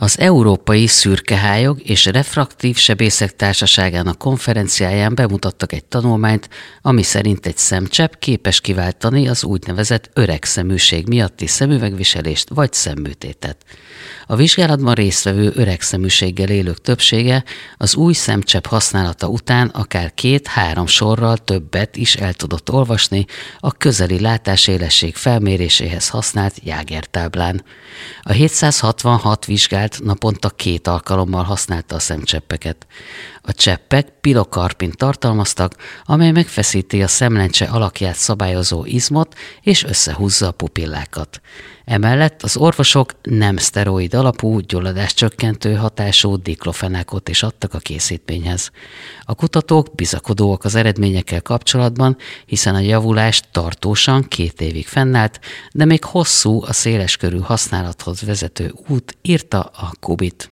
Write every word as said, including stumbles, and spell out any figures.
Az Európai Szürkehályog és Refraktív Sebészek Társaságának konferenciáján bemutattak egy tanulmányt, ami szerint egy szemcsepp képes kiváltani az úgynevezett öregszeműség miatti szemüvegviselést vagy szemműtétet. A vizsgálatban résztvevő öregszeműséggel élők többsége az új szemcsepp használata után akár két-három sorral többet is el tudott olvasni a közeli látásélesség felméréséhez használt Jaeger táblán. A hétszázhatvanhat vizsgált naponta két alkalommal használta a szemcseppeket. A cseppek pilokarpint tartalmaztak, amely megfeszíti a szemlencse alakját szabályozó izmot és összehúzza a pupillákat. Emellett az orvosok nem szteroid alapú, gyulladáscsökkentő hatású diklofenákot is adtak a készítményhez. A kutatók bizakodóak az eredményekkel kapcsolatban, hiszen a javulás tartósan két évig fennállt, de még hosszú a széleskörű használathoz vezető út, írta a Kubit.